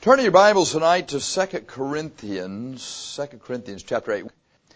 Turn to your Bibles tonight to 2 Corinthians chapter 8.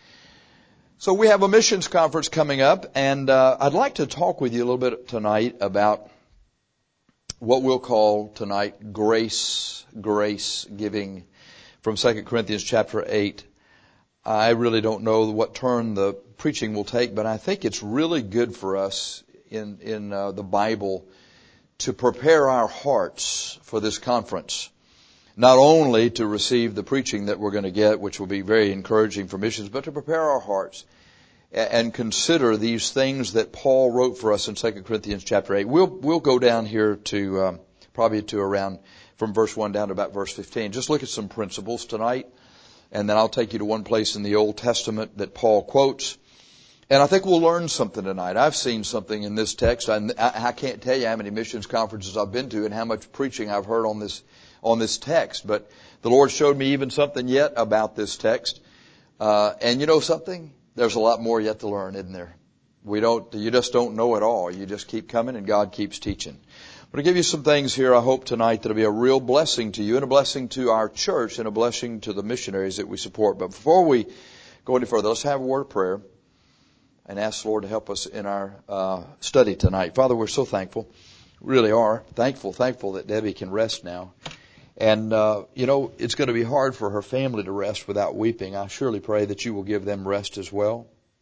So we have a missions conference coming up, and I'd like to talk with you a little bit tonight about what we'll call tonight grace giving from 2 Corinthians chapter 8. I really don't know what turn the preaching will take, but I think it's really good for us in the Bible to prepare our hearts for this conference. Not only to receive the preaching that we're going to get, which will be very encouraging for missions, but to prepare our hearts and consider these things that Paul wrote for us in 2 Corinthians chapter 8. We'll go down here to probably to around from verse 1 down to about verse 15. Just look at some principles tonight, and then I'll take you to one place in the Old Testament that Paul quotes. And I think we'll learn something tonight. I've seen something in this text. I can't tell you how many missions conferences I've been to and how much preaching I've heard on this text, but the Lord showed me even something yet about this text. And you know something? There's a lot more yet to learn, isn't there? You just don't know it all. You just keep coming and God keeps teaching. I'm going to give you some things here, I hope tonight, that'll be a real blessing to you and a blessing to our church and a blessing to the missionaries that we support. But before we go any further, let's have a word of prayer and ask the Lord to help us in our study tonight. Father, we're so thankful. Really are. Thankful that Debbie can rest now. And, it's going to be hard for her family to rest without weeping. I surely pray that you will give them rest as well.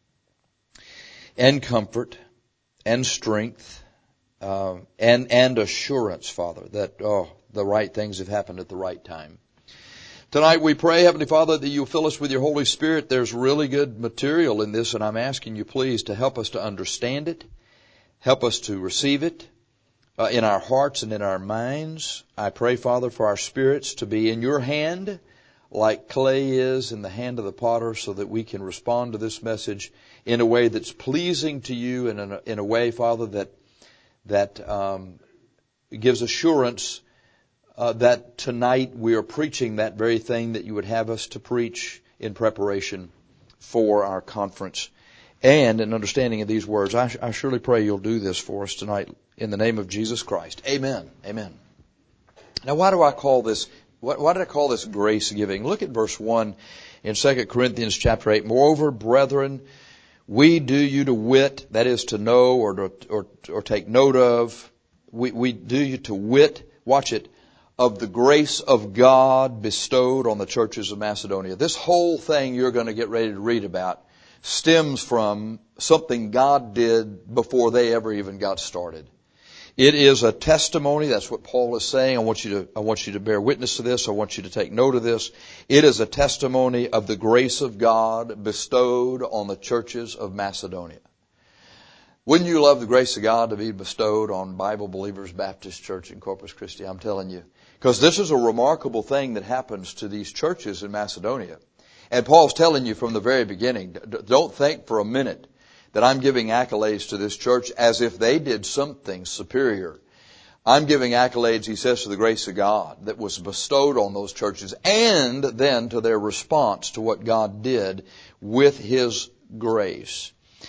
And comfort and strength, and assurance, Father, that, the right things have happened at the right time. Tonight we pray, Heavenly Father, that you'll fill us with your Holy Spirit. There's really good material in this, and I'm asking you please to help us to understand it, help us to receive it, in our hearts and in our minds. I pray, Father, for our spirits to be in your hand like clay is in the hand of the potter, so that we can respond to this message in a way that's pleasing to you and in a way, Father, that gives assurance that tonight we are preaching that very thing that you would have us to preach in preparation for our conference. And in understanding of these words, I surely pray you'll do this for us tonight in the name of Jesus Christ. Amen. Amen. Now, why do I call this, why did I call this grace giving? Look at verse 1 in 2 Corinthians chapter 8. Moreover, brethren, we do you to wit, that is to know or take note of. We do you to wit, watch it, of the grace of God bestowed on the churches of Macedonia. This whole thing you're going to get ready to read about stems from something God did before they ever even got started. It is a testimony. That's what Paul is saying. I want you to bear witness to this. I want you to take note of this. It is a testimony of the grace of God bestowed on the churches of Macedonia. Wouldn't you love the grace of God to be bestowed on Bible Believers Baptist Church in Corpus Christi? I'm telling you. Because this is a remarkable thing that happens to these churches in Macedonia. And Paul's telling you from the very beginning, don't think for a minute that I'm giving accolades to this church as if they did something superior. I'm giving accolades, he says, to the grace of God that was bestowed on those churches, and then to their response to what God did with his grace.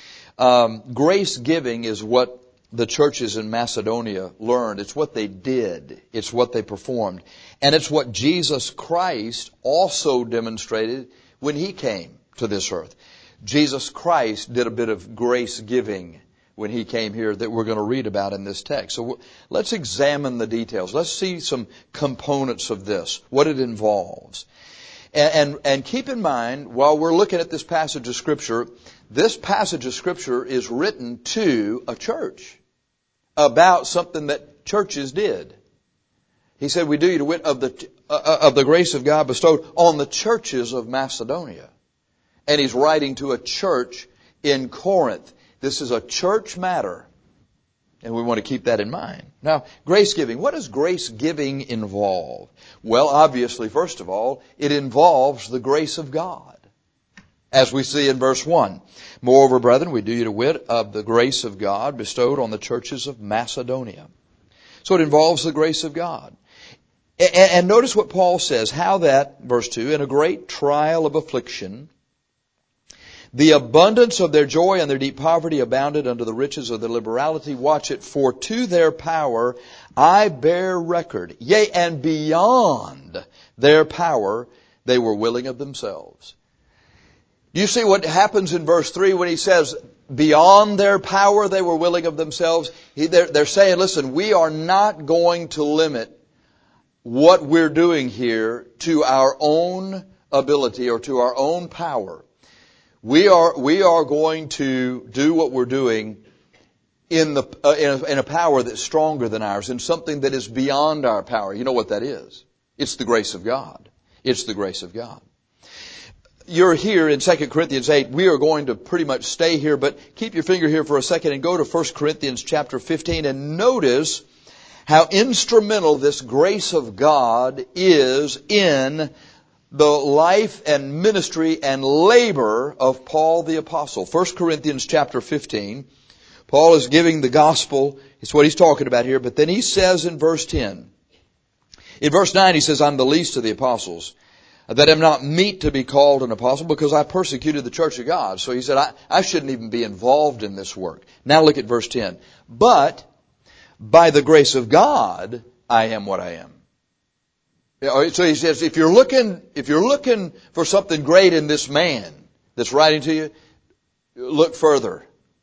Grace giving is what the churches in Macedonia learned. It's what they did. It's what they performed. And it's what Jesus Christ also demonstrated when he came to this earth. Jesus Christ did a bit of grace giving when he came here that we're going to read about in this text. So let's examine the details. Let's see some components of this, what it involves. And keep in mind, while we're looking at this passage of Scripture, this passage of Scripture is written to a church about something that churches did. He said, we do you to wit of the grace of God bestowed on the churches of Macedonia. And he's writing to a church in Corinth. This is a church matter. And we want to keep that in mind. Now, grace giving. What does grace giving involve? Well, obviously, first of all, it involves the grace of God. As we see in verse 1. Moreover, brethren, we do you to wit of the grace of God bestowed on the churches of Macedonia. So it involves the grace of God. And notice what Paul says, how that, verse 2, in a great trial of affliction, The abundance of their joy and their deep poverty abounded unto the riches of their liberality. Watch it. For to their power I bear record. Yea, and beyond their power they were willing of themselves. You see what happens in verse 3 when he says, beyond their power they were willing of themselves? They're saying, listen, we are not going to limit what we're doing here to our own ability or to our own power. We are going to do what we're doing in a power that's stronger than ours, in something that is beyond our power. You know what that is? It's the grace of God. It's the grace of God. You're here in 2 Corinthians 8. We are going to pretty much stay here, but keep your finger here for a second and go to 1 Corinthians chapter 15 and notice how instrumental this grace of God is in the life and ministry and labor of Paul the Apostle. 1 Corinthians chapter 15. Paul is giving the gospel. It's what he's talking about here. But then he says in verse 10. In verse 9 he says, I'm the least of the apostles, that am not meet to be called an apostle because I persecuted the church of God. So he said, I shouldn't even be involved in this work. Now look at verse 10. But by the grace of God, I am what I am. So he says, if you're looking for something great in this man that's writing to you, look further.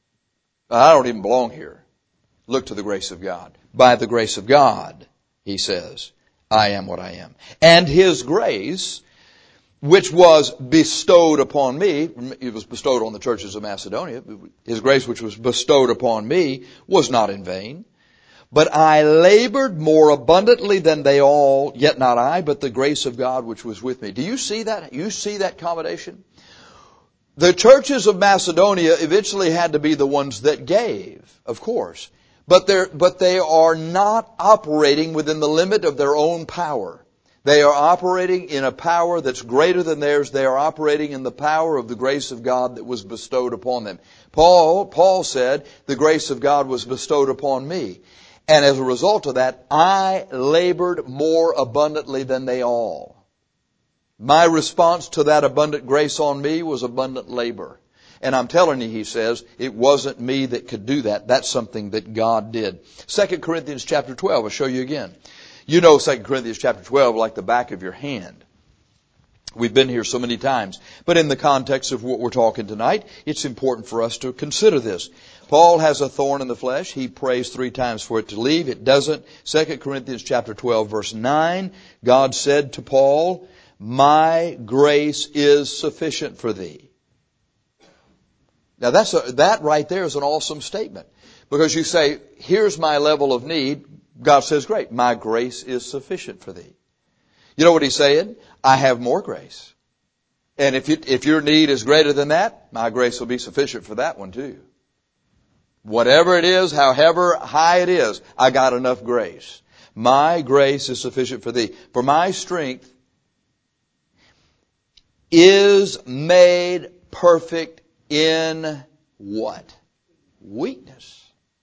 I don't even belong here. Look to the grace of God. By the grace of God, he says, I am what I am. And His grace, which was bestowed upon me, it was bestowed on the churches of Macedonia. His grace, which was bestowed upon me, was not in vain. But I labored more abundantly than they all, yet not I, but the grace of God which was with me. Do you see that? You see that combination? The churches of Macedonia eventually had to be the ones that gave, of course. But they are not operating within the limit of their own power. They are operating in a power that's greater than theirs. They are operating in the power of the grace of God that was bestowed upon them. Paul said, the grace of God was bestowed upon me. And as a result of that, I labored more abundantly than they all. My response to that abundant grace on me was abundant labor. And I'm telling you, he says, it wasn't me that could do that. That's something that God did. 2 Corinthians chapter 12, I'll show you again. You know 2 Corinthians chapter 12 like the back of your hand. We've been here so many times. But in the context of what we're talking tonight, it's important for us to consider this. Paul has a thorn in the flesh. He prays 3 times for it to leave. It doesn't. 2 Corinthians chapter 12 verse 9, God said to Paul, my grace is sufficient for thee. Now that right there is an awesome statement. Because you say, here's my level of need. God says, great, my grace is sufficient for thee. You know what he's saying? I have more grace. And if your need is greater than that, my grace will be sufficient for that one too. Whatever it is, however high it is, I got enough grace. My grace is sufficient for thee. For my strength is made perfect in what? Weakness.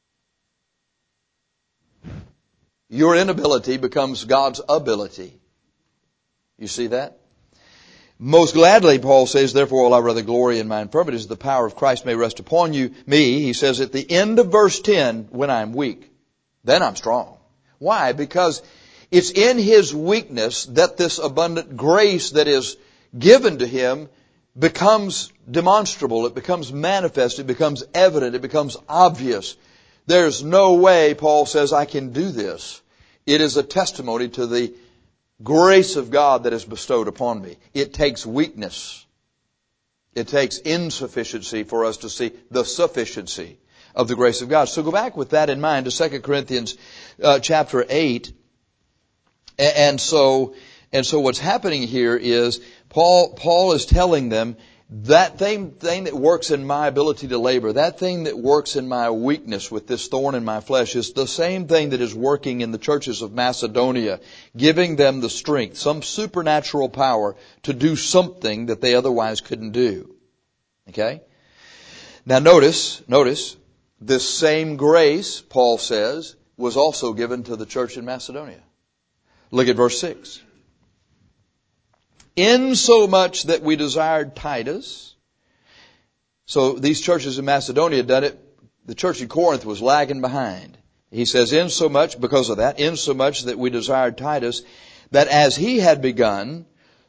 Your inability becomes God's ability. You see that? Most gladly, Paul says, therefore will I rather glory in my infirmities, the power of Christ may rest upon me. He says at the end of verse 10, when I'm weak, then I'm strong. Why? Because it's in His weakness that this abundant grace that is given to Him becomes demonstrable. It becomes manifest. It becomes evident. It becomes obvious. There's no way, Paul says, I can do this. It is a testimony to the grace of God that is bestowed upon me. It takes weakness. It takes insufficiency for us to see the sufficiency of the grace of God. So go back with that in mind to 2 Corinthians chapter 8. And so what's happening here is Paul is telling them that thing that works in my ability to labor, that thing that works in my weakness with this thorn in my flesh is the same thing that is working in the churches of Macedonia, giving them the strength, some supernatural power to do something that they otherwise couldn't do. Okay? Now notice, this same grace, Paul says, was also given to the church in Macedonia. Look at verse 6. Insomuch that we desired Titus, So these churches in Macedonia had done it. The church in Corinth was lagging behind. He says, insomuch, because of that, insomuch that we desired Titus, that as he had begun,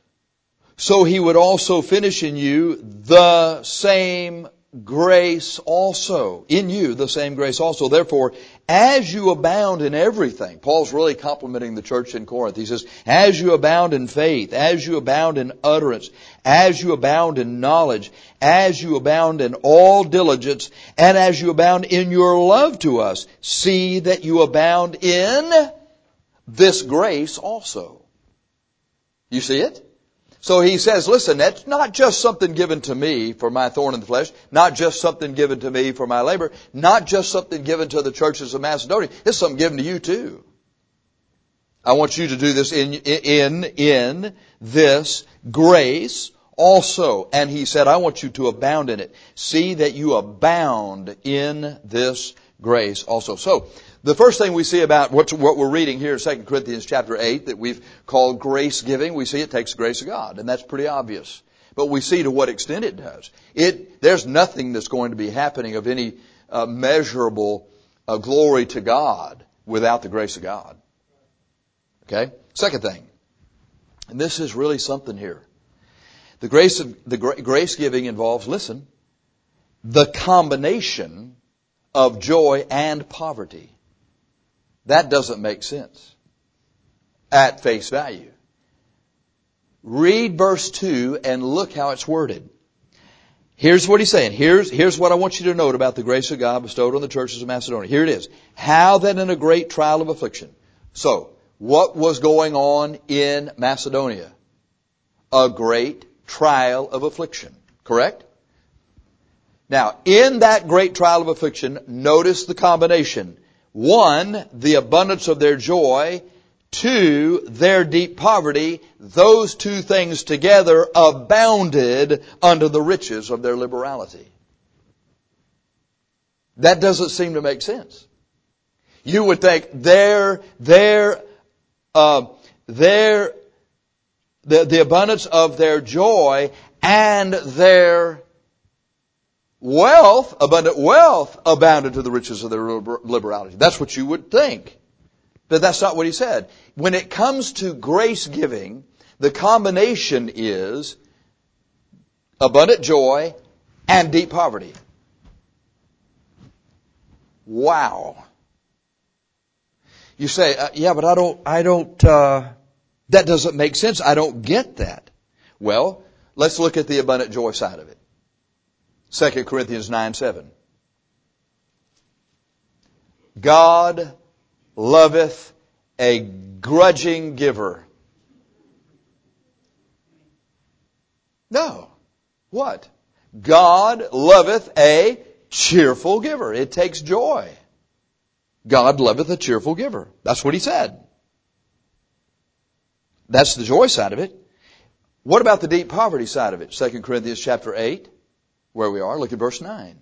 so he would also finish in you the same grace also. In you, the same grace also. Therefore, as you abound in everything, Paul's really complimenting the church in Corinth. He says, as you abound in faith, as you abound in utterance, as you abound in knowledge, as you abound in all diligence, and as you abound in your love to us, see that you abound in this grace also. You see it? So he says, listen, that's not just something given to me for my thorn in the flesh, not just something given to me for my labor, not just something given to the churches of Macedonia. It's something given to you too. I want you to do this in this grace also. And he said, I want you to abound in it. See that you abound in this grace also. So, the first thing we see about what we're reading here in 2 Corinthians chapter 8 that we've called grace giving, we see it takes the grace of God, and that's pretty obvious. But we see to what extent it does. There's nothing that's going to be happening of any measurable glory to God without the grace of God. Okay? Second thing, and this is really something here. The grace giving involves, listen, the combination of joy and poverty. That doesn't make sense at face value. Read verse 2 and look how it's worded. Here's what he's saying. Here's what I want you to note about the grace of God bestowed on the churches of Macedonia. Here it is. How that in a great trial of affliction. So, what was going on in Macedonia? A great trial of affliction. Correct? Now, in that great trial of affliction, notice the combination. 1, the abundance of their joy. 2, their deep poverty. Those two things together abounded unto the riches of their liberality. That doesn't seem to make sense. You would think the abundance of their joy and their abundant wealth abounded to the riches of their liberality. That's what you would think. But that's not what he said. When it comes to grace giving, the combination is abundant joy and deep poverty. Wow. You say, yeah, but that doesn't make sense. I don't get that. Well, let's look at the abundant joy side of it. 2 Corinthians 9:7. God loveth a grudging giver. No. What? God loveth a cheerful giver. It takes joy. God loveth a cheerful giver. That's what he said. That's the joy side of it. What about the deep poverty side of it? 2 Corinthians chapter 8. Where we are, look at verse 9.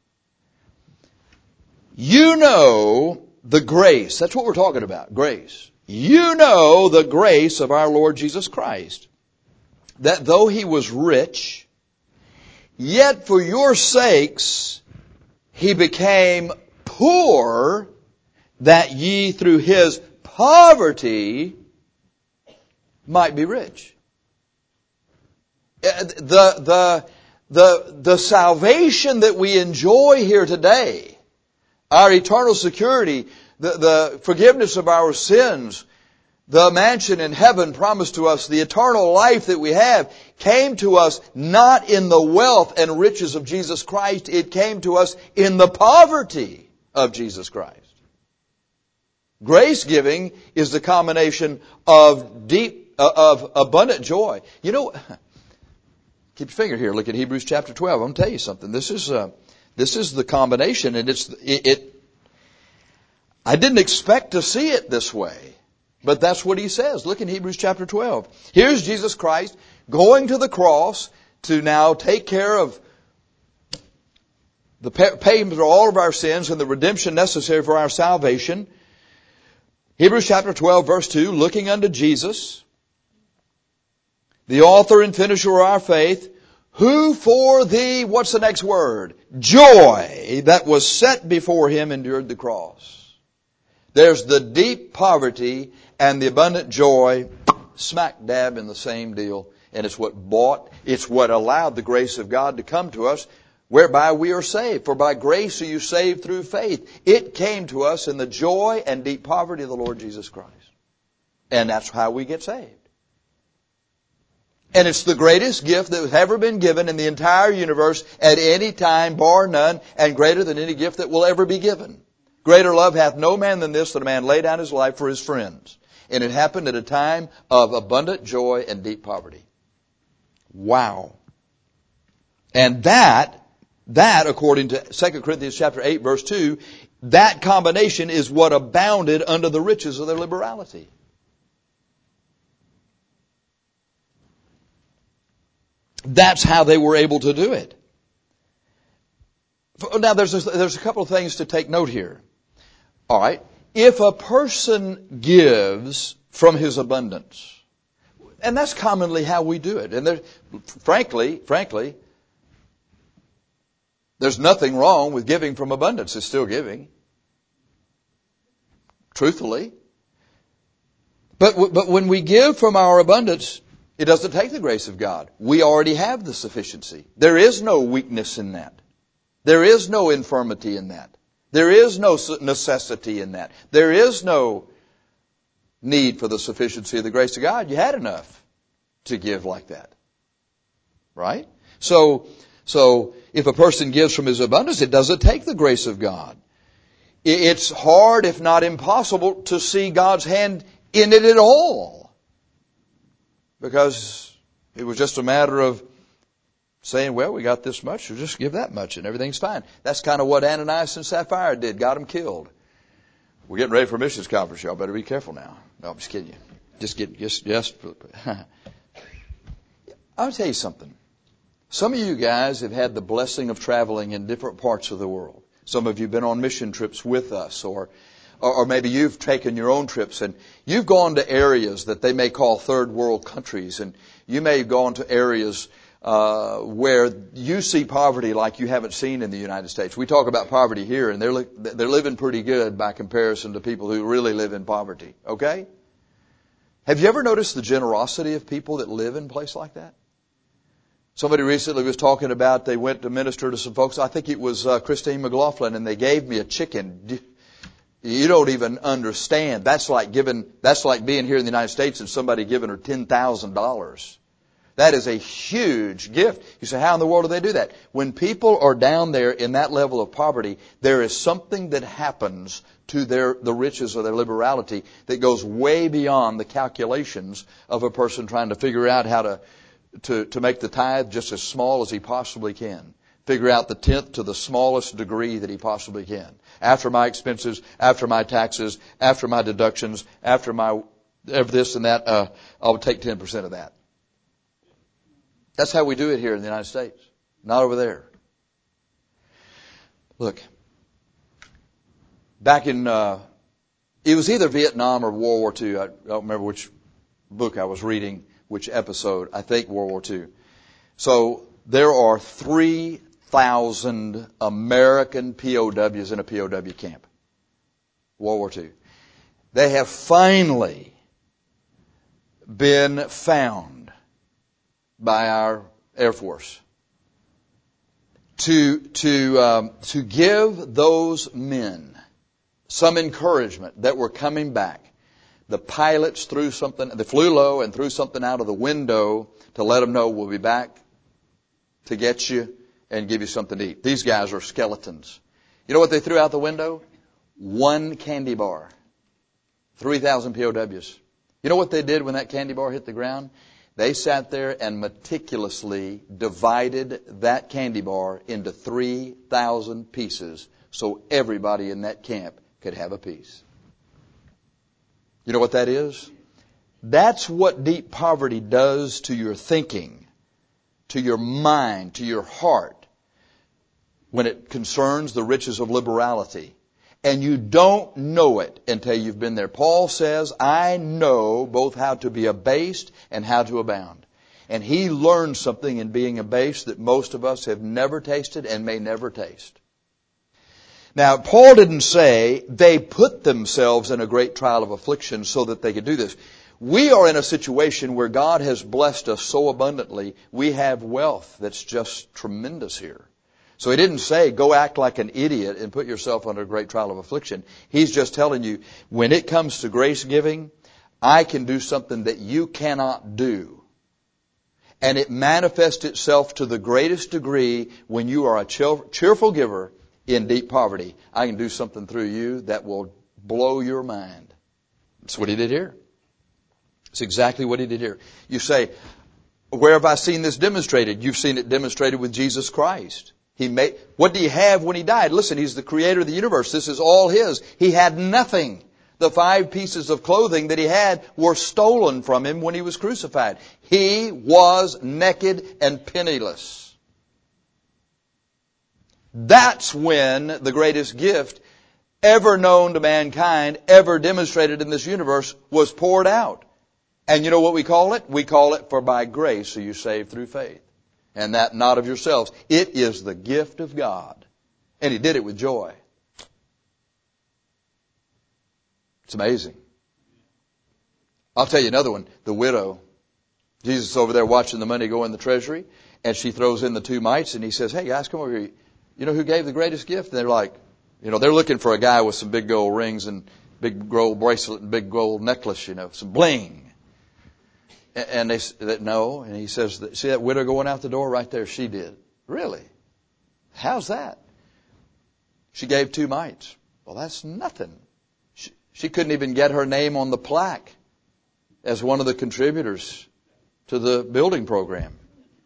You know the grace. That's what we're talking about, grace. You know the grace of our Lord Jesus Christ, that though he was rich, yet for your sakes he became poor, that ye through his poverty might be rich. The salvation that we enjoy here today, our eternal security, the forgiveness of our sins, the mansion in heaven promised to us, the eternal life that we have, came to us not in the wealth and riches of Jesus Christ. It came to us in the poverty of Jesus Christ. Grace giving is the combination of abundant joy. You know, keep your finger here. Look at Hebrews chapter 12. I'm going to tell you something. This is the combination, and I didn't expect to see it this way, but that's what he says. Look in Hebrews chapter 12. Here's Jesus Christ going to the cross to now take care of the payment of all of our sins and the redemption necessary for our salvation. Hebrews chapter 12, verse 2, looking unto Jesus, the author and finisher of our faith, who for the, what's the next word? Joy that was set before him endured the cross. There's the deep poverty and the abundant joy smack dab in the same deal. And it's what allowed the grace of God to come to us, whereby we are saved. For by grace are you saved through faith. It came to us in the joy and deep poverty of the Lord Jesus Christ. And that's how we get saved. And it's the greatest gift that has ever been given in the entire universe at any time, bar none, and greater than any gift that will ever be given. Greater love hath no man than this, that a man lay down his life for his friends. And it happened at a time of abundant joy and deep poverty. Wow. And that, according to 2 Corinthians chapter 8, verse 2, that combination is what abounded under the riches of their liberality. That's how they were able to do it. Now, there's a couple of things to take note here. All right. If a person gives from his abundance, and that's commonly how we do it. And frankly, there's nothing wrong with giving from abundance. It's still giving. Truthfully. But when we give from our abundance, it doesn't take the grace of God. We already have the sufficiency. There is no weakness in that. There is no infirmity in that. There is no necessity in that. There is no need for the sufficiency of the grace of God. You had enough to give like that. Right? So if a person gives from his abundance, it doesn't take the grace of God. It's hard, if not impossible, to see God's hand in it at all. Because it was just a matter of saying, well, we got this much, so just give that much and everything's fine. That's kind of what Ananias and Sapphira did, got them killed. We're getting ready for a missions conference, y'all better be careful now. No, I'm just kidding you. I'll tell you something. Some of you guys have had the blessing of traveling in different parts of the world. Some of you have been on mission trips with us, or maybe you've taken your own trips and you've gone to areas that they may call third world countries, and you may have gone to areas where you see poverty like you haven't seen in the United States. We talk about poverty here, and they're living pretty good by comparison to people who really live in poverty. Okay? Have you ever noticed the generosity of people that live in a place like that? Somebody recently was talking about they went to minister to some folks. I think it was Christine McLaughlin, and they gave me a chicken. You don't even understand. That's like being here in the United States and somebody giving her $10,000. That is a huge gift. You say, how in the world do they do that? When people are down there in that level of poverty, there is something that happens to the riches of their liberality that goes way beyond the calculations of a person trying to figure out how to make the tithe just as small as he possibly can. Figure out the tenth to the smallest degree that he possibly can. After my expenses, after my taxes, after my deductions, after this and that, I'll take 10% of that. That's how we do it here in the United States. Not over there. Look, back in, it was either Vietnam or World War II. I don't remember which book I was reading, which episode. I think World War II. So there are 3,000 American POWs in a POW camp. World War II. They have finally been found by our Air Force to give those men some encouragement that were coming back. The pilots they flew low and threw something out of the window to let them know we'll be back to get you and give you something to eat. These guys are skeletons. You know what they threw out the window? One candy bar. 3,000 POWs. You know what they did when that candy bar hit the ground? They sat there and meticulously divided that candy bar into 3,000 pieces so everybody in that camp could have a piece. You know what that is? That's what deep poverty does to your thinking, to your mind, to your heart, when it concerns the riches of liberality. And you don't know it until you've been there. Paul says, I know both how to be abased and how to abound. And he learned something in being abased that most of us have never tasted and may never taste. Now, Paul didn't say they put themselves in a great trial of affliction so that they could do this. We are in a situation where God has blessed us so abundantly. We have wealth that's just tremendous here. So he didn't say, go act like an idiot and put yourself under a great trial of affliction. He's just telling you, when it comes to grace giving, I can do something that you cannot do. And it manifests itself to the greatest degree when you are a cheerful giver in deep poverty. I can do something through you that will blow your mind. That's what he did here. It's exactly what he did here. You say, where have I seen this demonstrated? You've seen it demonstrated with Jesus Christ. What did he have when he died? Listen, he's the creator of the universe. This is all his. He had nothing. The 5 pieces of clothing that he had were stolen from him when he was crucified. He was naked and penniless. That's when the greatest gift ever known to mankind, ever demonstrated in this universe, was poured out. And you know what we call it? We call it, for by grace are you saved through faith. And that not of yourselves. It is the gift of God. And he did it with joy. It's amazing. I'll tell you another one. The widow. Jesus is over there watching the money go in the treasury, and she throws in the 2 mites, and he says, hey guys, come over here. You know who gave the greatest gift? And they're like, they're looking for a guy with some big gold rings and big gold bracelet and big gold necklace, some bling. And they said, no. And he says, see that widow going out the door right there? She did. Really? How's that? She gave 2 mites. Well, that's nothing. She couldn't even get her name on the plaque as one of the contributors to the building program.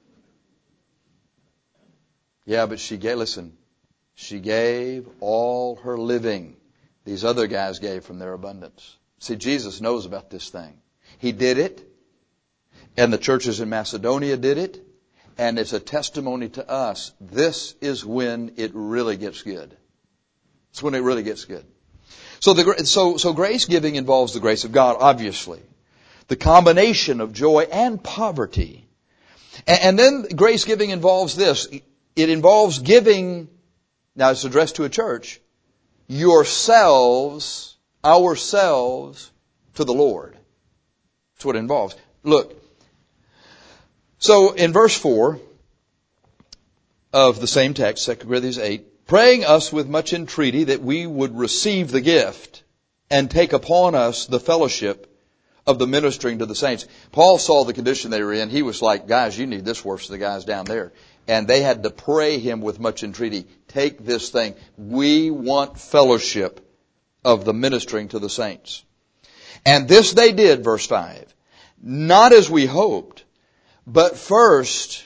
Yeah, but she gave all her living. These other guys gave from their abundance. See, Jesus knows about this thing. He did it, and the churches in Macedonia did it, and it's a testimony to us. This is when it really gets good. It's when it really gets good. So grace giving involves the grace of God, obviously. The combination of joy and poverty. And then grace giving involves this. It involves giving, now it's addressed to a church, ourselves to the Lord. That's what it involves. Look. So in verse 4 of the same text, 2 Corinthians 8, praying us with much entreaty that we would receive the gift and take upon us the fellowship of the ministering to the saints. Paul saw the condition they were in. He was like, guys, you need this worse than the guys down there. And they had to pray him with much entreaty. Take this thing. We want fellowship of the ministering to the saints. And this they did, verse 5. Not as we hoped, but first,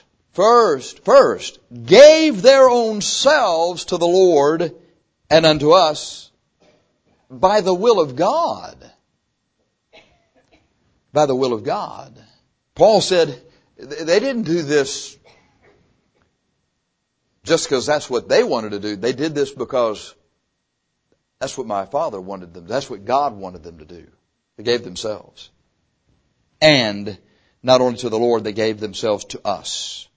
gave their own selves to the Lord and unto us by the will of God. By the will of God. Paul said they didn't do this just because that's what they wanted to do. They did this because that's what my Father wanted them. That's what God wanted them to do. They gave themselves. And not only to the Lord, they gave themselves to us.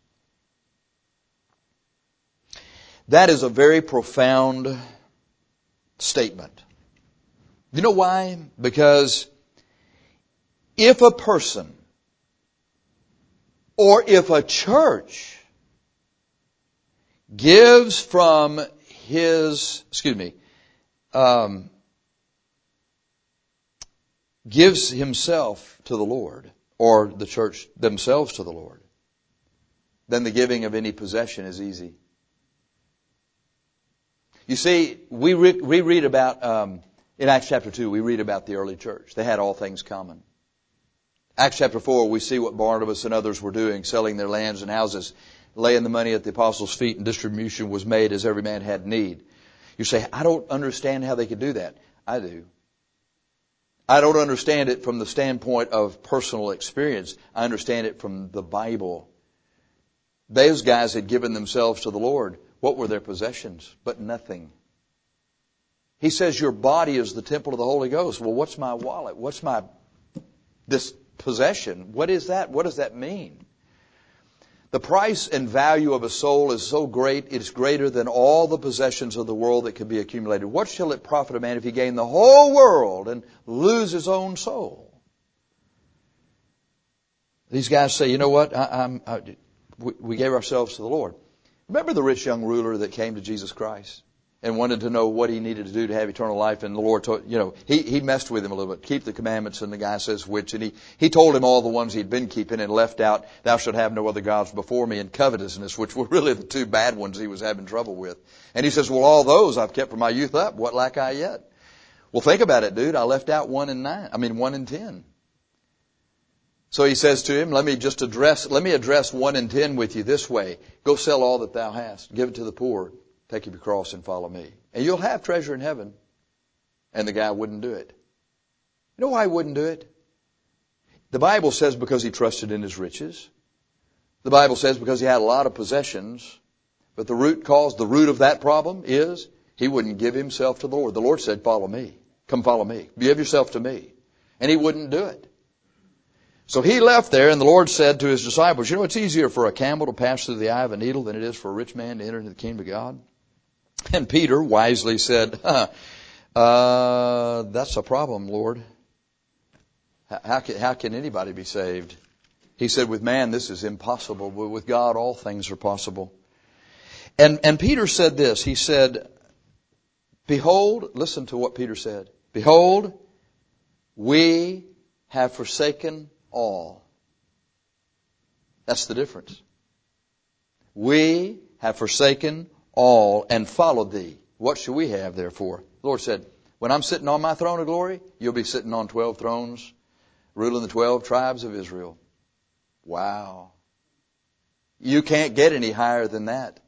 That is a very profound statement. You know why? Because if a person or if a church gives from gives himself to the Lord, or the church themselves to the Lord, then the giving of any possession is easy. You see, we read about, in Acts chapter 2, we read about the early church. They had all things common. Acts chapter 4, we see what Barnabas and others were doing, selling their lands and houses, laying the money at the apostles' feet, and distribution was made as every man had need. You say, I don't understand how they could do that. I do. I don't understand it from the standpoint of personal experience. I understand it from the Bible. Those guys had given themselves to the Lord. What were their possessions? But nothing. He says your body is the temple of the Holy Ghost. Well, what's my wallet? What's this possession? What is that? What does that mean? The price and value of a soul is so great, it's greater than all the possessions of the world that could be accumulated. What shall it profit a man if he gain the whole world and lose his own soul? These guys say, you know what, we gave ourselves to the Lord. Remember the rich young ruler that came to Jesus Christ and wanted to know what he needed to do to have eternal life, and the Lord told, he messed with him a little bit. Keep the commandments, and the guy says which, and he told him all the ones he'd been keeping and left out, thou shalt have no other gods before me, and covetousness, which were really the two bad ones he was having trouble with. And he says, well, all those I've kept from my youth up, what lack I yet? Well, think about it, dude. I left out 1 in 10. So he says to him, let me address 1 in 10 with you this way. Go sell all that thou hast, give it to the poor, take up your cross and follow me. And you'll have treasure in heaven. And the guy wouldn't do it. You know why he wouldn't do it? The Bible says because he trusted in his riches. The Bible says because he had a lot of possessions. But the root of that problem is he wouldn't give himself to the Lord. The Lord said, follow me. Come follow me. Give yourself to me. And he wouldn't do it. So he left there, and the Lord said to his disciples, it's easier for a camel to pass through the eye of a needle than it is for a rich man to enter into the kingdom of God. And Peter wisely said, that's a problem, Lord. How can anybody be saved? He said, with man this is impossible, but with God all things are possible. And Peter said this, he said, behold, listen to what Peter said. Behold, we have forsaken all. That's the difference. We have forsaken all and followed thee. What shall we have therefore? The Lord said, when I'm sitting on my throne of glory, you'll be sitting on 12 thrones, ruling the 12 tribes of Israel. Wow. You can't get any higher than that.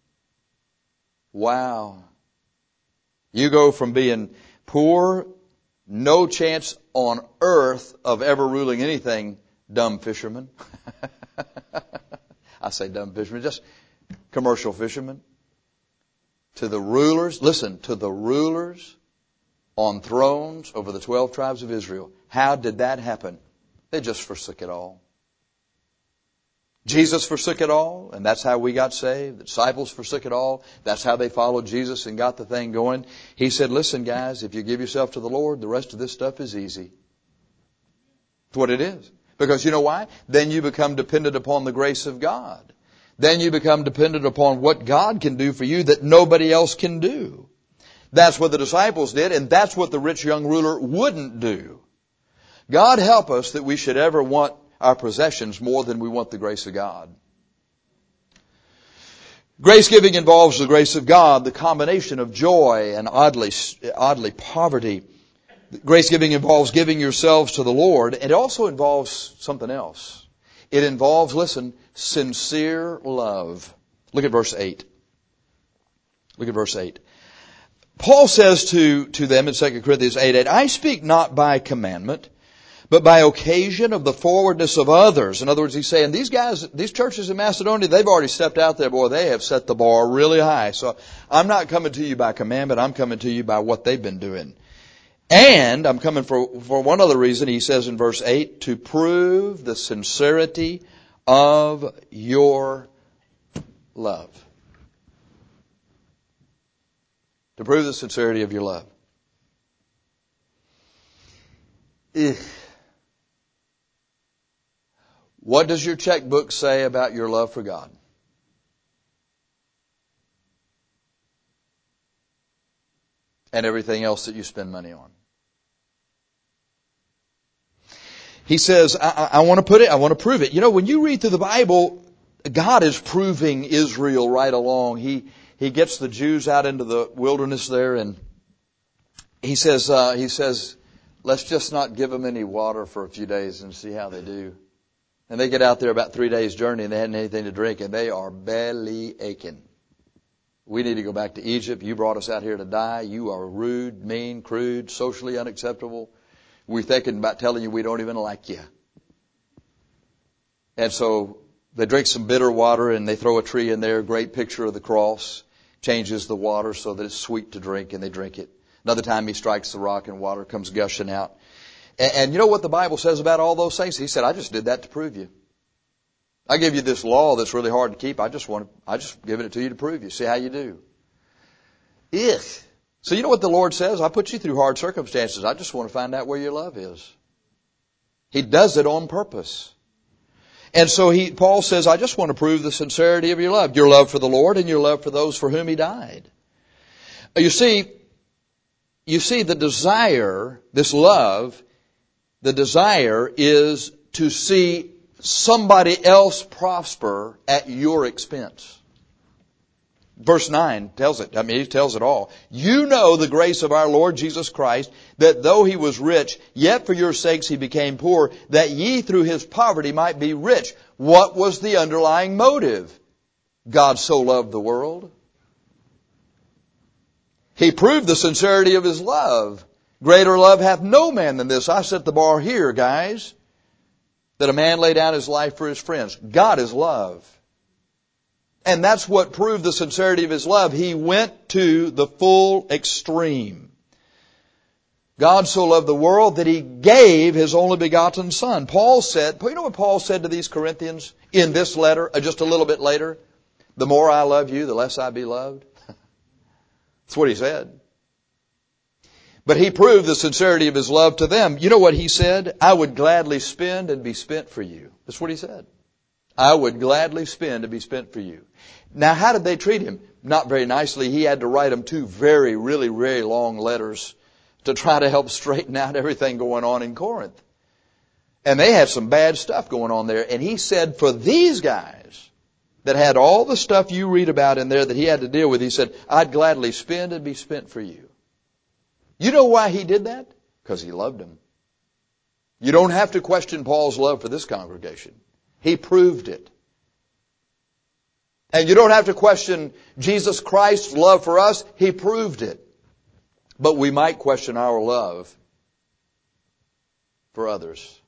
Wow. You go from being poor, no chance on earth of ever ruling anything, dumb fishermen. I say dumb fishermen, just commercial fishermen. To the rulers, listen, to the rulers on thrones over the 12 tribes of Israel. How did that happen? They just forsook it all. Jesus forsook it all, and that's how we got saved. The disciples forsook it all. That's how they followed Jesus and got the thing going. He said, listen, guys, if you give yourself to the Lord, the rest of this stuff is easy. That's what it is. Because you know why? Then you become dependent upon the grace of God. Then you become dependent upon what God can do for you that nobody else can do. That's what the disciples did, and that's what the rich young ruler wouldn't do. God help us that we should ever want our possessions more than we want the grace of God. Grace giving involves the grace of God, the combination of joy and oddly poverty. Grace giving involves giving yourselves to the Lord. It also involves something else. It involves, listen, sincere love. Look at verse 8. Look at verse 8. Paul says to them in 2 Corinthians 8:8, I speak not by commandment, but by occasion of the forwardness of others. In other words, he's saying, these churches in Macedonia, they've already stepped out there, boy, they have set the bar really high. So I'm not coming to you by commandment, I'm coming to you by what they've been doing. And I'm coming for one other reason, he says in verse 8, to prove the sincerity of your love. To prove the sincerity of your love. What does your checkbook say about your love for God? And everything else that you spend money on. He says, I want to prove it. You know, when you read through the Bible, God is proving Israel right along. He gets the Jews out into the wilderness there, and he says, let's just not give them any water for a few days and see how they do. And they get out there about 3 days' journey, and they hadn't anything to drink, and they are belly aching. We need to go back to Egypt. You brought us out here to die. You are rude, mean, crude, socially unacceptable. We're thinking about telling you we don't even like you. And so they drink some bitter water, and they throw a tree in there, great picture of the cross, changes the water so that it's sweet to drink, and they drink it. Another time he strikes the rock and water comes gushing out. And you know what the Bible says about all those things? He said, I just did that to prove you. I give you this law that's really hard to keep. I just giving it to you to prove you. See how you do. If. So you know what the Lord says? I put you through hard circumstances. I just want to find out where your love is. He does it on purpose. And so Paul says, I just want to prove the sincerity of your love for the Lord and your love for those for whom He died. You see the desire, this love, the desire is to see somebody else prosper at your expense. Verse 9 tells it. He tells it all. You know the grace of our Lord Jesus Christ, that though He was rich, yet for your sakes He became poor, that ye through His poverty might be rich. What was the underlying motive? God so loved the world. He proved the sincerity of His love. Greater love hath no man than this. I set the bar here, guys. That a man lay down his life for his friends. God is love. And that's what proved the sincerity of His love. He went to the full extreme. God so loved the world that He gave His only begotten Son. Paul said, you know what Paul said to these Corinthians in this letter, just a little bit later? The more I love you, the less I be loved. That's what he said. But he proved the sincerity of his love to them. You know what he said? I would gladly spend and be spent for you. That's what he said. I would gladly spend and be spent for you. Now, how did they treat him? Not very nicely. He had to write them 2 very long letters to try to help straighten out everything going on in Corinth. And they had some bad stuff going on there. And he said, for these guys that had all the stuff you read about in there that he had to deal with, he said, I'd gladly spend and be spent for you. You know why he did that? Because he loved them. You don't have to question Paul's love for this congregation. He proved it. And you don't have to question Jesus Christ's love for us. He proved it. But we might question our love for others.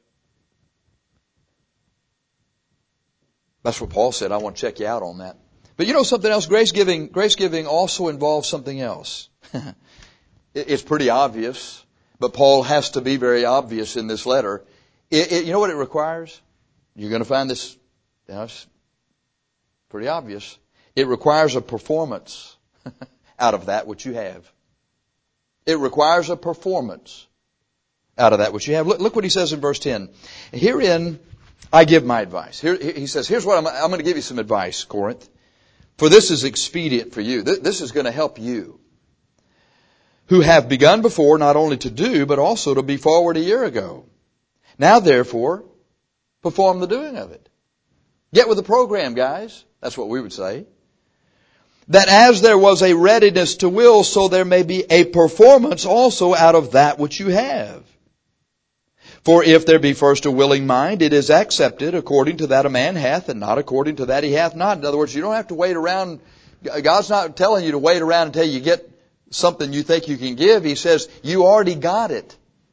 That's what Paul said. I want to check you out on that. But you know something else? Grace giving also involves something else. It's pretty obvious, but Paul has to be very obvious in this letter. You know what it requires? You're going to find this, it's pretty obvious. It requires a performance out of that which you have. It requires a performance out of that which you have. Look what he says in verse 10. Herein I give my advice. He says, here's what I'm going to give you some advice, Corinth. For this is expedient for you. This is going to help you. Who have begun before not only to do, but also to be forward a year ago. Now therefore, perform the doing of it. Get with the program, guys. That's what we would say. That as there was a readiness to will, so there may be a performance also out of that which you have. For if there be first a willing mind, it is accepted according to that a man hath, and not according to that he hath not. In other words, you don't have to wait around. God's not telling you to wait around until you get something you think you can give. He says, you already got it.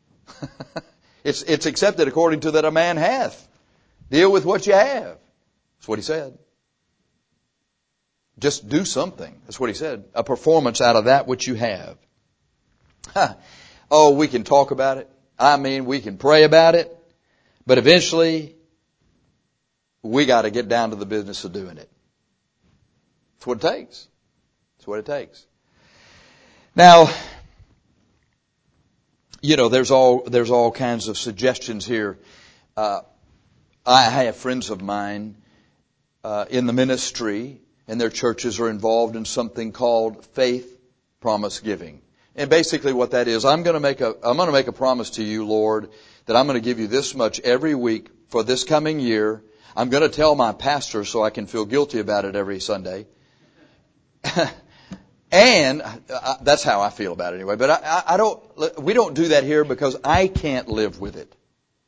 It's accepted according to that a man hath. Deal with what you have. That's what he said. Just do something. That's what he said. A performance out of that which you have. Oh, we can talk about it. We can pray about it. But eventually, we got to get down to the business of doing it. That's what it takes. That's what it takes. Now, there's all kinds of suggestions here. I have friends of mine in the ministry, and their churches are involved in something called faith promise giving. And basically what that is, I'm going to make a promise to you, Lord, that I'm going to give you this much every week for this coming year. I'm going to tell my pastor so I can feel guilty about it every Sunday. And that's how I feel about it anyway. But we don't do that here because I can't live with it.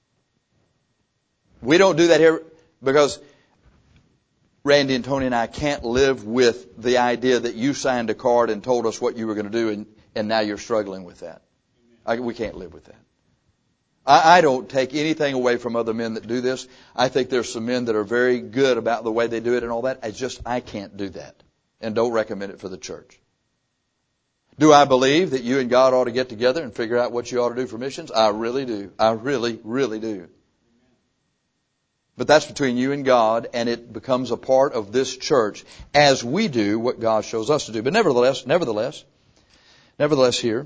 We don't do that here because Randy and Tony and I can't live with the idea that you signed a card and told us what you were going to do and now you're struggling with that. We can't live with that. I don't take anything away from other men that do this. I think there's some men that are very good about the way they do it and all that. I can't do that and don't recommend it for the church. Do I believe that you and God ought to get together and figure out what you ought to do for missions? I really do. I really, really do. But that's between you and God, and it becomes a part of this church as we do what God shows us to do. But nevertheless here,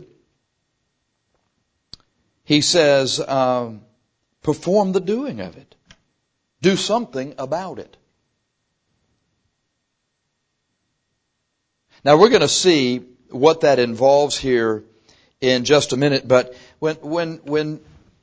he says, perform the doing of it. Do something about it. Now we're going to see what that involves here in just a minute, but when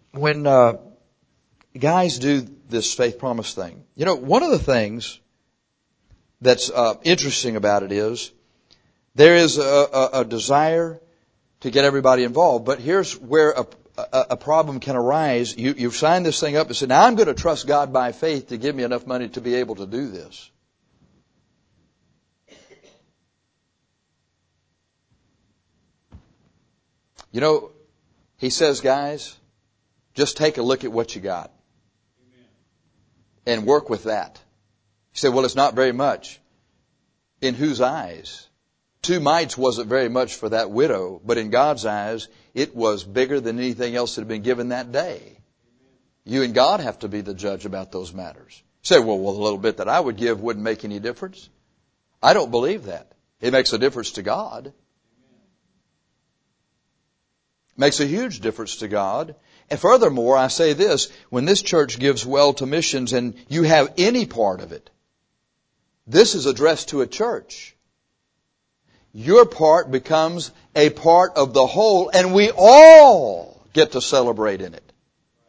guys do this faith promise thing, you know, one of the things that's interesting about it is there is a desire to get everybody involved, but here's where a problem can arise. You've signed this thing up and said, now I'm going to trust God by faith to give me enough money to be able to do this. You know, he says, guys, just take a look at what you got and work with that. He said, well, it's not very much. In whose eyes? 2 mites wasn't very much for that widow, but in God's eyes, it was bigger than anything else that had been given that day. You and God have to be the judge about those matters. You say, well, the little bit that I would give wouldn't make any difference. I don't believe that. It makes a difference to God. Makes a huge difference to God. And furthermore, I say this, when this church gives well to missions and you have any part of it, this is addressed to a church. Your part becomes a part of the whole, and we all get to celebrate in it.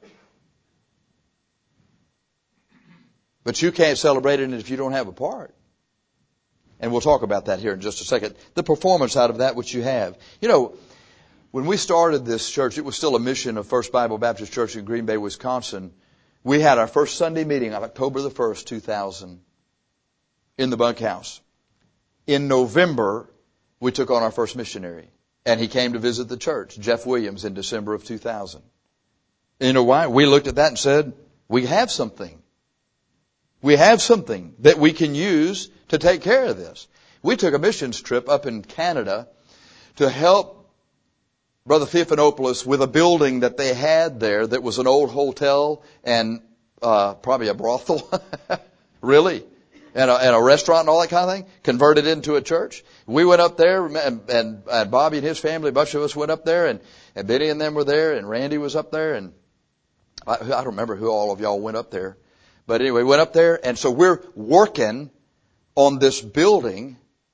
But you can't celebrate in it if you don't have a part. And we'll talk about that here in just a second. The performance out of that which you have. You know, when we started this church, it was still a mission of First Bible Baptist Church in Green Bay, Wisconsin. We had our first Sunday meeting on October the 1st, 2000 in the bunkhouse. In November, we took on our first missionary, and he came to visit the church, Jeff Williams, in December of 2000. You know why? We looked at that and said, we have something. We have something that we can use to take care of this. We took a missions trip up in Canada to help Brother Theophanopoulos with a building that they had there that was an old hotel and probably a brothel. Really? And a restaurant and all that kind of thing, converted into a church. We went up there, and Bobby and his family, a bunch of us went up there, and Benny and them were there, and Randy was up there, and I don't remember who all of y'all went up there. But anyway, went up there, and so we're working on this building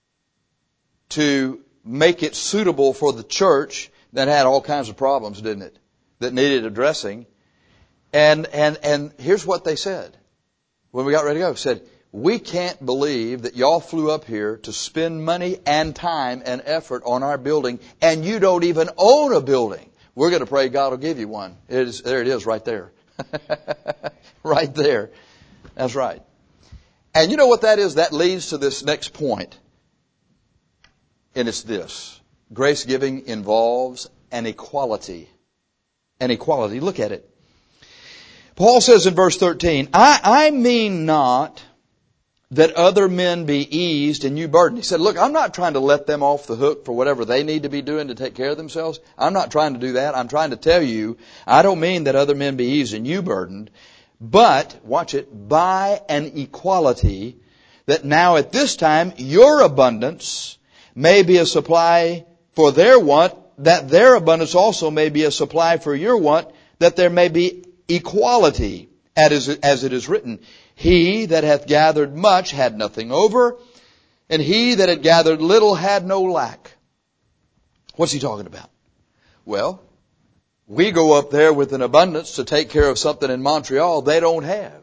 to make it suitable for the church that had all kinds of problems, didn't it? That needed addressing. And here's what they said when we got ready to go. They said, we can't believe that y'all flew up here to spend money and time and effort on our building, and you don't even own a building. We're going to pray God will give you one. There it is right there. Right there. That's right. And you know what that is? That leads to this next point. And it's this. Grace giving involves an equality. An equality. Look at it. Paul says in verse 13, I mean not that other men be eased and you burdened. He said, look, I'm not trying to let them off the hook for whatever they need to be doing to take care of themselves. I'm not trying to do that. I'm trying to tell you, I don't mean that other men be eased and you burdened, but, watch it, by an equality, that now at this time your abundance may be a supply for their want, that their abundance also may be a supply for your want, that there may be equality, as it is written. He that hath gathered much had nothing over, and he that had gathered little had no lack. What's he talking about? Well, we go up there with an abundance to take care of something in Montreal they don't have.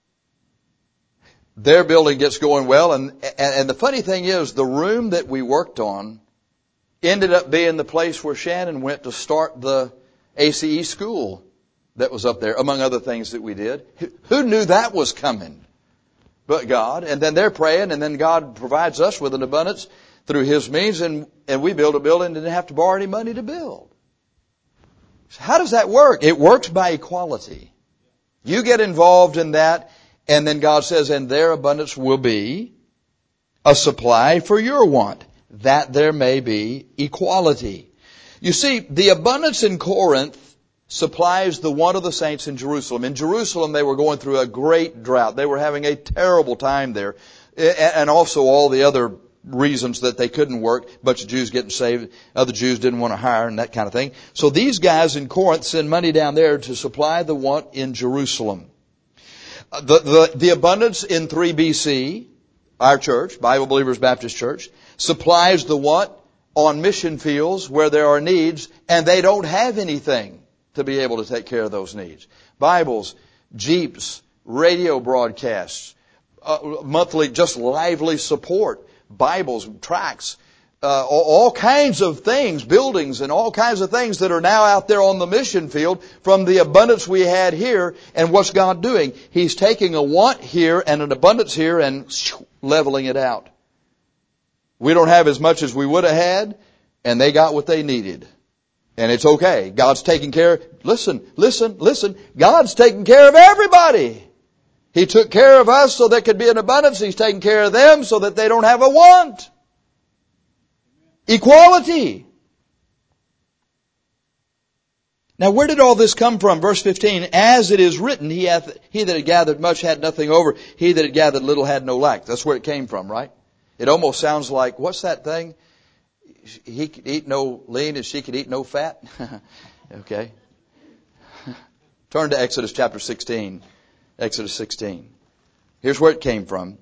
Their building gets going well, and the funny thing is, the room that we worked on ended up being the place where Shannon went to start the ACE school that was up there, among other things that we did. Who knew that was coming? But God. And then they're praying, and then God provides us with an abundance through His means, and we build a building and didn't have to borrow any money to build. So how does that work? It works by equality. You get involved in that, and then God says, and their abundance will be a supply for your want, that there may be equality. You see, the abundance in Corinth supplies the want of the saints in Jerusalem. In Jerusalem, they were going through a great drought. They were having a terrible time there. And also all the other reasons that they couldn't work. A bunch of Jews getting saved. Other Jews didn't want to hire and that kind of thing. So these guys in Corinth send money down there to supply the want in Jerusalem. The abundance in 3 BC, our church, Bible Believers Baptist Church, supplies the want on mission fields where there are needs and they don't have anything to be able to take care of those needs. Bibles, Jeeps, radio broadcasts, monthly just lively support, Bibles, tracts, all kinds of things, buildings and all kinds of things that are now out there on the mission field from the abundance we had here. And what's God doing? He's taking a want here and an abundance here and leveling it out. We don't have as much as we would have had, and they got what they needed. And it's okay. God's taking care. Listen. God's taking care of everybody. He took care of us so there could be an abundance. He's taking care of them so that they don't have a want. Equality. Now where did all this come from? Verse 15, as it is written, he that had gathered much had nothing over. He that had gathered little had no lack. That's where it came from, right? It almost sounds like, what's that thing? He could eat no lean and she could eat no fat. Okay. Turn to Exodus chapter 16. Exodus 16. Here's where it came from.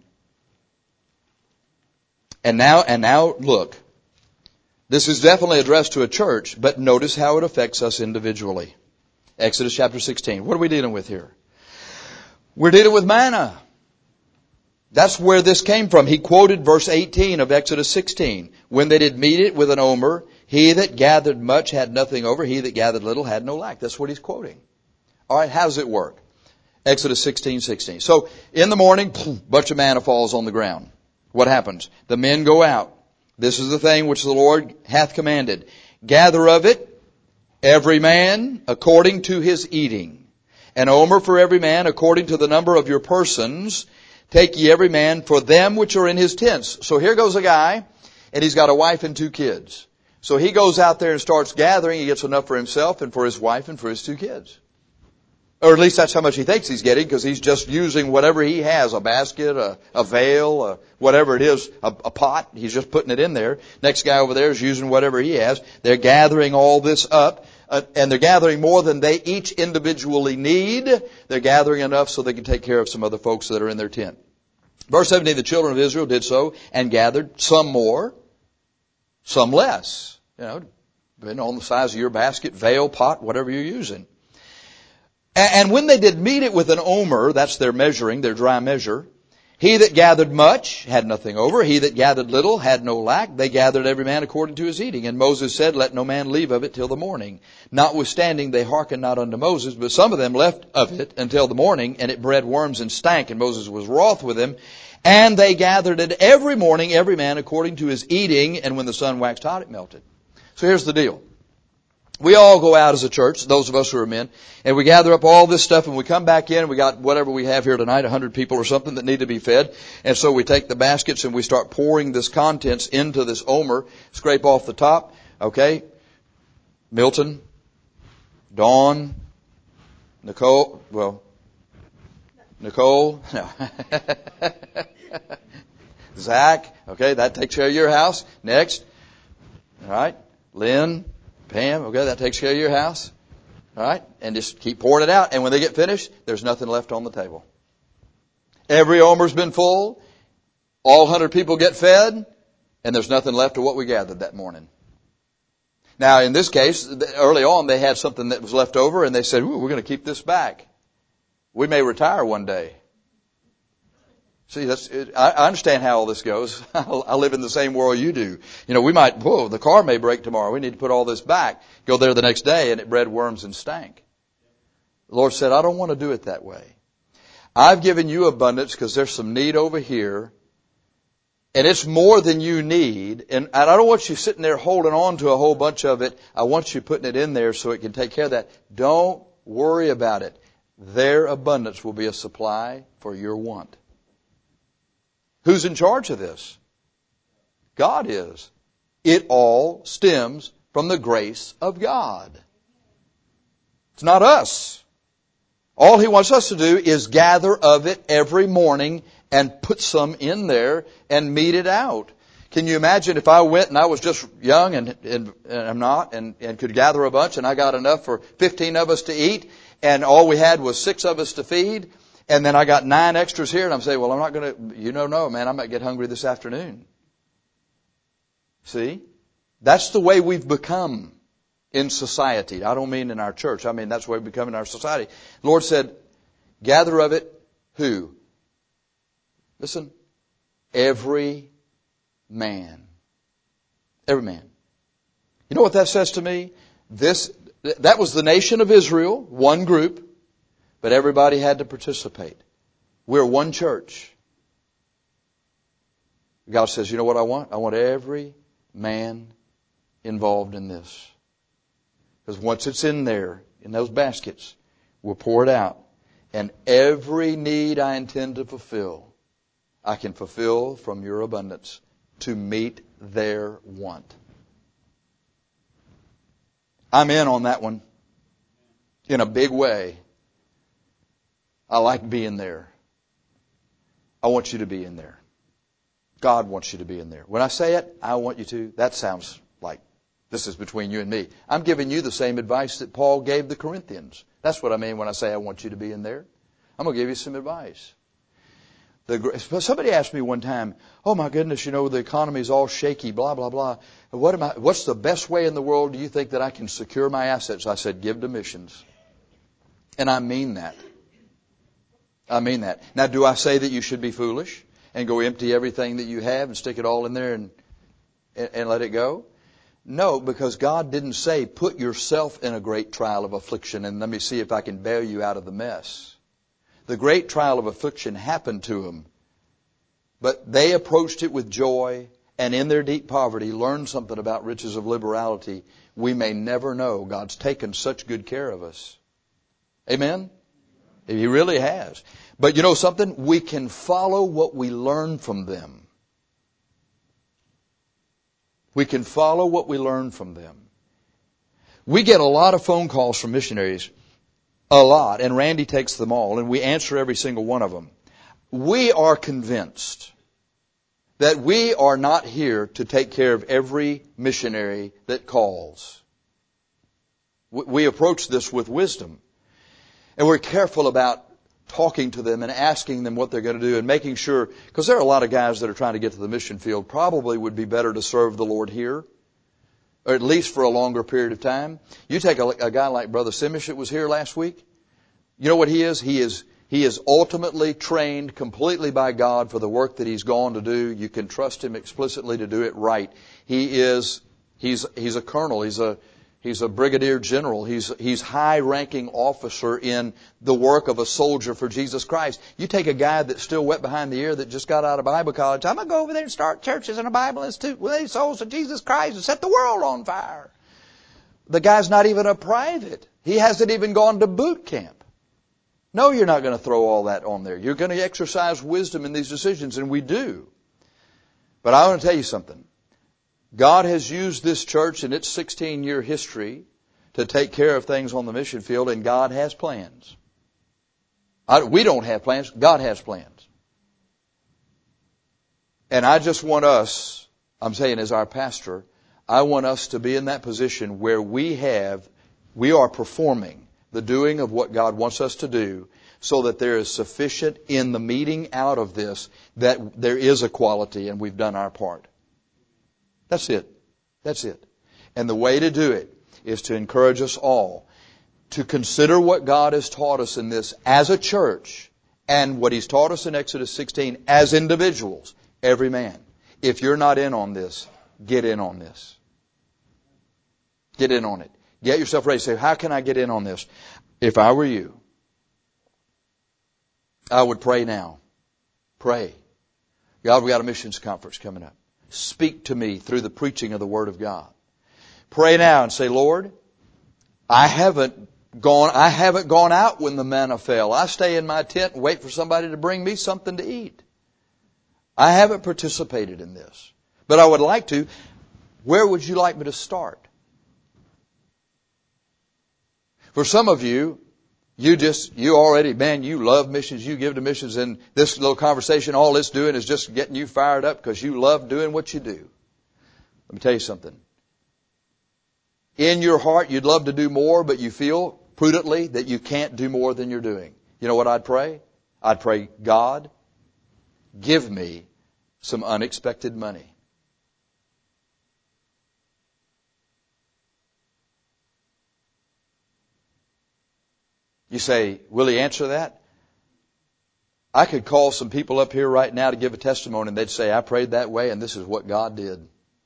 And now look. This is definitely addressed to a church, but notice how it affects us individually. Exodus chapter 16. What are we dealing with here? We're dealing with manna. That's where this came from. He quoted verse 18 of Exodus 16. When they did meet it with an omer, he that gathered much had nothing over, he that gathered little had no lack. That's what he's quoting. All right, how does it work? Exodus 16:16. So in the morning, bunch of manna falls on the ground. What happens? The men go out. This is the thing which the Lord hath commanded. Gather of it every man according to his eating. An omer for every man according to the number of your persons. Take ye every man for them which are in his tents. So here goes a guy, and he's got a wife and 2 kids. So he goes out there and starts gathering. He gets enough for himself and for his wife and for his 2 kids. Or at least that's how much he thinks he's getting, because he's just using whatever he has, a basket, a veil, whatever it is, a pot. He's just putting it in there. Next guy over there is using whatever he has. They're gathering all this up, and they're gathering more than they each individually need. They're gathering enough so they can take care of some other folks that are in their tent. Verse 17, the children of Israel did so and gathered some more, some less. Depending on the size of your basket, veil, pot, whatever you're using. And when they did meet it with an omer, that's their measuring, their dry measure, he that gathered much had nothing over, he that gathered little had no lack. They gathered every man according to his eating. And Moses said, let no man leave of it till the morning. Notwithstanding, they hearkened not unto Moses, but some of them left of it until the morning, and it bred worms and stank, and Moses was wroth with them. And they gathered it every morning, every man according to his eating, and when the sun waxed hot, it melted. So here's the deal. We all go out as a church, those of us who are men, and we gather up all this stuff, and we come back in, and we got whatever we have here tonight, 100 people or something that need to be fed. And so we take the baskets and we start pouring this contents into this omer, scrape off the top. Okay? Milton, Dawn, Nicole, no. Zach, okay, that takes care of your house. Next. All right. Lynn, Pam, okay, that takes care of your house. All right? And just keep pouring it out. And when they get finished, there's nothing left on the table. Every omer's been full. All 100 people get fed. And there's nothing left of what we gathered that morning. Now, in this case, early on, they had something that was left over, and they said, ooh, we're going to keep this back. We may retire one day. See, I understand how all this goes. I live in the same world you do. The car may break tomorrow. We need to put all this back. Go there the next day, and it bred worms and stank. The Lord said, I don't want to do it that way. I've given you abundance because there's some need over here, and it's more than you need. And I don't want you sitting there holding on to a whole bunch of it. I want you putting it in there so it can take care of that. Don't worry about it. Their abundance will be a supply for your want. Who's in charge of this? God is. It all stems from the grace of God. It's not us. All He wants us to do is gather of it every morning and put some in there and meet it out. Can you imagine if I went and I was just young and I'm not and could gather a bunch and I got enough for 15 of us to eat and all we had was 6 of us to feed and then I got 9 extras here and I'm saying, well, I'm not going to, no, man, I might get hungry this afternoon. See? That's the way we've become in society. I don't mean in our church. I mean that's the way we've become in our society. The Lord said, gather of it who? Listen, every man. Every man. You know what that says to me? That was the nation of Israel, one group, but everybody had to participate. We're one church. God says, you know what I want? I want every man involved in this. Because once it's in there, in those baskets, we'll pour it out. And every need I intend to fulfill, I can fulfill from your abundance to meet their want. I'm in on that one in a big way. I like being there. I want you to be in there. God wants you to be in there. When I say it, I want you to. That sounds like this is between you and me. I'm giving you the same advice that Paul gave the Corinthians. That's what I mean when I say I want you to be in there. I'm going to give you some advice. Somebody asked me one time, oh my goodness, the economy is all shaky, blah, blah, blah. What's the best way in the world do you think that I can secure my assets? I said, give to missions. And I mean that. I mean that. Now, do I say that you should be foolish and go empty everything that you have and stick it all in there and let it go? No, because God didn't say, put yourself in a great trial of affliction and let me see if I can bail you out of the mess. The great trial of affliction happened to them, but they approached it with joy and in their deep poverty learned something about riches of liberality. We may never know. God's taken such good care of us. Amen? He really has. But you know something? We can follow what we learn from them. We can follow what we learn from them. We get a lot of phone calls from missionaries. A lot. And Randy takes them all. And we answer every single one of them. We are convinced that we are not here to take care of every missionary that calls. We approach this with wisdom. And we're careful about talking to them and asking them what they're going to do and making sure, because there are a lot of guys that are trying to get to the mission field, probably would be better to serve the Lord here, or at least for a longer period of time. You take a guy like Brother Simish that was here last week. You know what he is? He is ultimately trained completely by God for the work that he's gone to do. You can trust him explicitly to do it right. He's a colonel. He's a brigadier general. He's high-ranking officer in the work of a soldier for Jesus Christ. You take a guy that's still wet behind the ear that just got out of Bible college. I'm going to go over there and start churches and a Bible institute with these souls of Jesus Christ and set the world on fire. The guy's not even a private. He hasn't even gone to boot camp. No, you're not going to throw all that on there. You're going to exercise wisdom in these decisions, and we do. But I want to tell you something. God has used this church in its 16-year history to take care of things on the mission field, and God has plans. We don't have plans. God has plans. And I just want us, I'm saying as our pastor, I want us to be in that position where we are performing the doing of what God wants us to do so that there is sufficient in the meeting out of this that there is equality and we've done our part. That's it. That's it. And the way to do it is to encourage us all to consider what God has taught us in this as a church and what He's taught us in Exodus 16 as individuals, every man. If you're not in on this, get in on this. Get in on it. Get yourself ready. Say, how can I get in on this? If I were you, I would pray now. Pray. God, we got a missions conference coming up. Speak to me through the preaching of the Word of God. Pray now and say, Lord, I haven't gone out when the manna fell. I stay in my tent and wait for somebody to bring me something to eat. I haven't participated in this. But I would like to. Where would you like me to start? For some of you, you already, man, you love missions, you give to missions, and this little conversation, all it's doing is just getting you fired up because you love doing what you do. Let me tell you something. In your heart, you'd love to do more, but you feel prudently that you can't do more than you're doing. You know what I'd pray? I'd pray, God, give me some unexpected money. You say, will He answer that? I could call some people up here right now to give a testimony, and they'd say, I prayed that way, and this is what God did.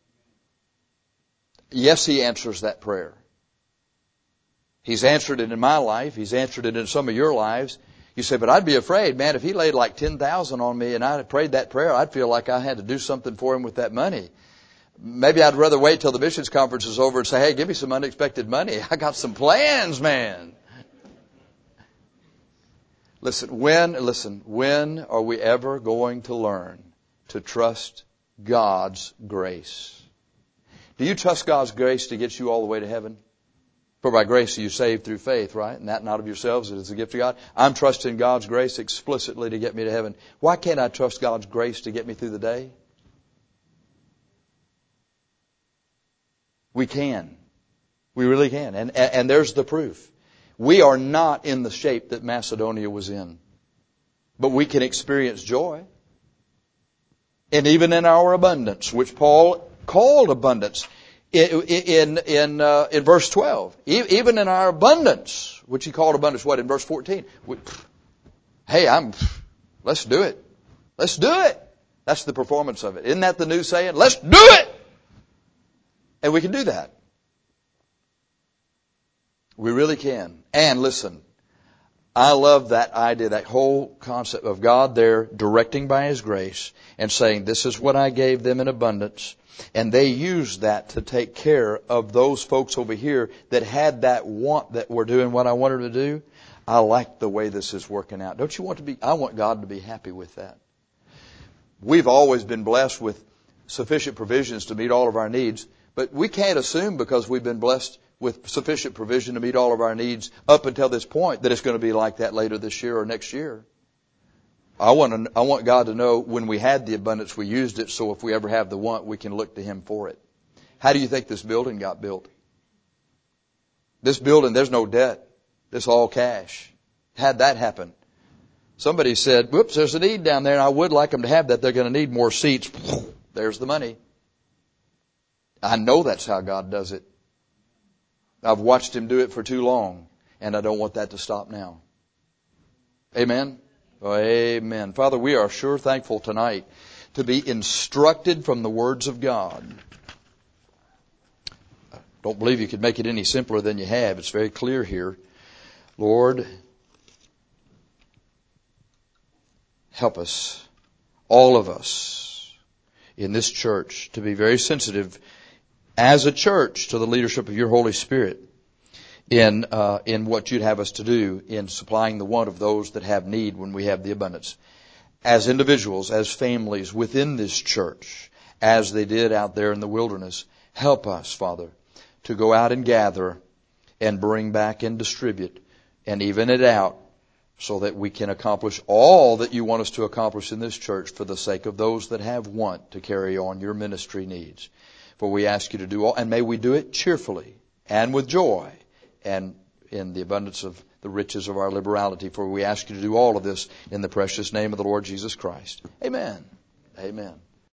Yes, He answers that prayer. He's answered it in my life. He's answered it in some of your lives. You say, but I'd be afraid, man, if He laid like 10,000 on me and I prayed that prayer, I'd feel like I had to do something for Him with that money. Maybe I'd rather wait till the missions conference is over and say, hey, give me some unexpected money. I got some plans, man. Listen, when are we ever going to learn to trust God's grace? Do you trust God's grace to get you all the way to heaven? For by grace are you saved through faith, right? And that not of yourselves, it is a gift of God. I'm trusting God's grace explicitly to get me to heaven. Why can't I trust God's grace to get me through the day? We can. We really can. And there's the proof. We are not in the shape that Macedonia was in. But we can experience joy. And even in our abundance, which Paul called abundance in verse 12. Even in our abundance, which he called abundance, what, in verse 14? Let's do it. Let's do it. That's the performance of it. Isn't that the new saying? Let's do it! And we can do that. We really can. And listen, I love that idea, that whole concept of God there directing by His grace and saying, this is what I gave them in abundance. And they used that to take care of those folks over here that had that want that were doing what I wanted to do. I like the way this is working out. Don't you want to be? I want God to be happy with that. We've always been blessed with sufficient provisions to meet all of our needs, but we can't assume because we've been blessed with sufficient provision to meet all of our needs up until this point that it's going to be like that later this year or next year. I want God to know when we had the abundance, we used it, so if we ever have the want, we can look to Him for it. How do you think this building got built? This building, there's no debt. It's all cash. How'd that happen? Somebody said, whoops, there's a need down there, and I would like them to have that. They're going to need more seats. There's the money. I know that's how God does it. I've watched Him do it for too long, and I don't want that to stop now. Amen? Oh, amen. Father, we are sure thankful tonight to be instructed from the words of God. I don't believe you could make it any simpler than you have. It's very clear here. Lord, help us, all of us in this church, to be very sensitive as a church to the leadership of your Holy Spirit in what you'd have us to do in supplying the want of those that have need when we have the abundance. As individuals, as families within this church, as they did out there in the wilderness, help us, Father, to go out and gather and bring back and distribute and even it out so that we can accomplish all that you want us to accomplish in this church for the sake of those that have want to carry on your ministry needs. For we ask you to do all, and may we do it cheerfully and with joy and in the abundance of the riches of our liberality. For we ask you to do all of this in the precious name of the Lord Jesus Christ. Amen. Amen.